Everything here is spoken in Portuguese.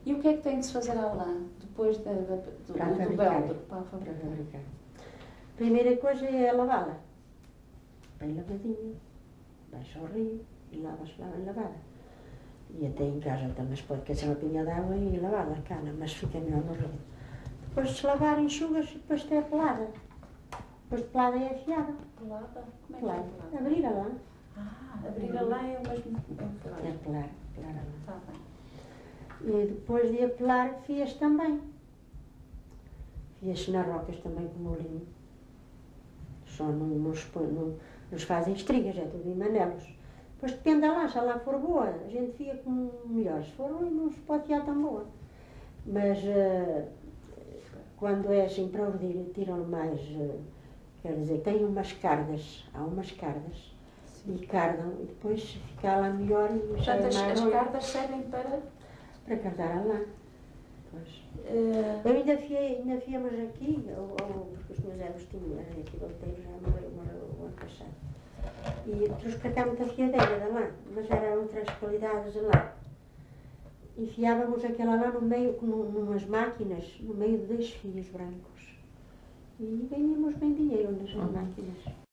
E o que é que tem de se fazer à lã, depois do beldo, para fabricar? A primeira coisa é lavá-la. Bem lavadinha. Baixa ao rio e lava-se lá bem lavada. E até em casa também se pode aquecer uma pinga de água e lavá-la a cana, mas fica melhor no rio. Depois de se lavar, enxugas e depois é pelada. Depois de pelada é afiada. Pelada? Como é que Pelada. é pelada? Abrir a lã. Abrir a lã é o mesmo pelar. É pelar a lã. Está bem. E depois de apelar, fia-se também. Fia-se nas rocas também com molinho. Só não se fazem estrigas, é tudo em manelos. Depois depende da lã, se a lã for boa, a gente fia como melhor. Se for ruim, não se pode fiar tão boa. Mas quando é assim para urdir, tiram mais, quer dizer, tem umas cardas, há umas cardas. Sim. E cardam, e depois fica a lã melhor e portanto, as cardas servem para cardar a lã. Pois. Eu ainda fiamos aqui, porque os meus ervos tinham, aqui do Outeiro já morreu o ano passado. E trouxe para cá muita fiadeira da lã, mas eram outras qualidades de lã. E fiávamos aquela lã no meio, numas máquinas, no meio de 2 fios brancos. E ganhamos bem dinheiro nas máquinas.